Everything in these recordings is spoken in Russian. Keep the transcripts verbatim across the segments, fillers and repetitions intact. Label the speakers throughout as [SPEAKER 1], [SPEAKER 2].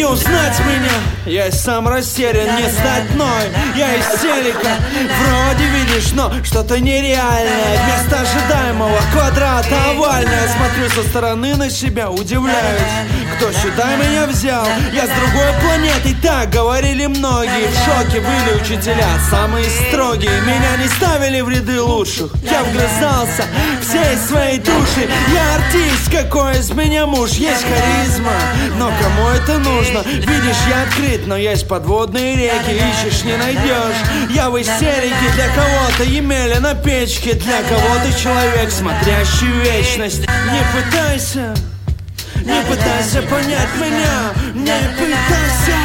[SPEAKER 1] узнать меня, я и сам растерян, не стать мной. Я истерика, вроде видишь, но что-то нереальное. Вместо ожидаемого квадрата овальное. Смотрю со стороны на себя, удивляюсь, кто сюда меня взял. Я с другой планеты, так говорили многие. В шоке были учителя, самые строгие. Меня не ставили в ряды лучших. Я вгрызался всей своей души. Я артист, какой из меня муж. Есть харизма, но кому это нужно? Видишь, я открыт, но есть подводные реки. Ищешь, не найдешь. Я в истерике, для кого-то емеля на печке, для кого-то человек, смотрящий в вечность. Не пытайся, не пытайся понять меня, не пытайся.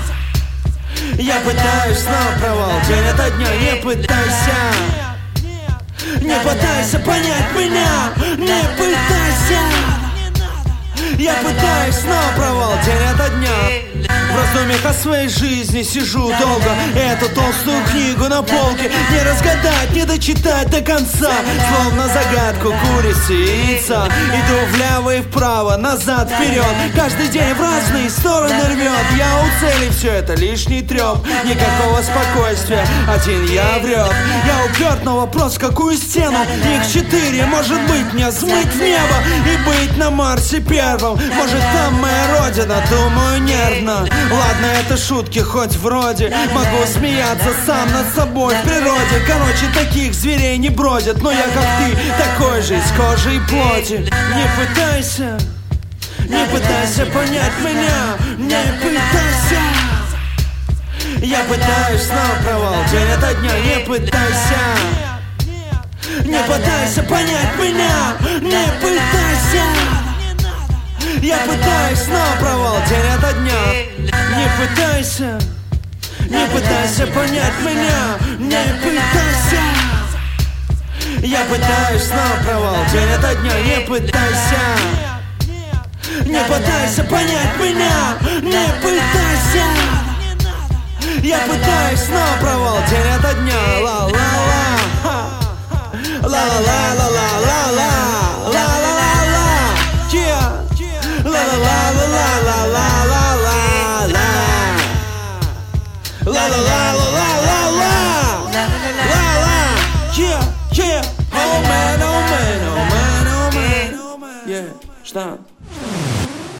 [SPEAKER 1] Я пытаюсь, но провал день ото дня. Не пытайся, не пытайся понять меня, не пытайся. Я пытаюсь, но провал день ото дня. В раздумьях о своей жизни сижу долго. Эту толстую книгу на полке не разгадать, не дочитать до конца. Словно загадку курицы и яйца. Иду влево и вправо, назад, вперед. Каждый день в разные стороны рвет. Я у цели, все это лишний треп. Никакого спокойствия, один я врет. Я уперт, но вопрос, какую стену? Их четыре, может быть, мне взмыть в небо и быть на Марсе первым. Может, там моя родина, думаю нервно. Ладно, это шутки, хоть вроде могу смеяться сам над собой в природе. Короче, таких зверей не бродят. Но я, как ты, такой же, из кожи и плоти. Не пытайся, не пытайся понять меня, не пытайся. Я пытаюсь, но провал день ото дня. Не пытайся, не пытайся понять меня, не пытайся. Я пытаюсь, но провал день ото дня. Не пытайся, не пытайся понять меня, не пытайся. Я пытаюсь, но провал день ото дня. Не пытайся, не пытайся понять меня, не пытайся. Я пытаюсь, но провал день ото дня. Ла-ла-ла, ла-ла-ла-ла-ла-ла-ла, ла-ла-ла-ла, yeah. La la la la la la la la la la la la la la la la la yeah yeah oh man oh man oh man oh man yeah, что?